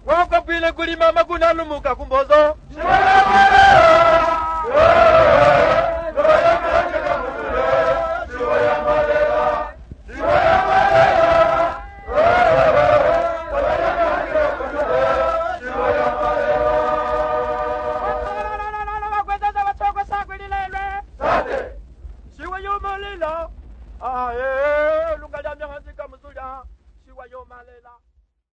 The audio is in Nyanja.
Wako pile kulima makuna lumuka kumbozo. Lunga jamya hanzika musuja, shiwa yo malela.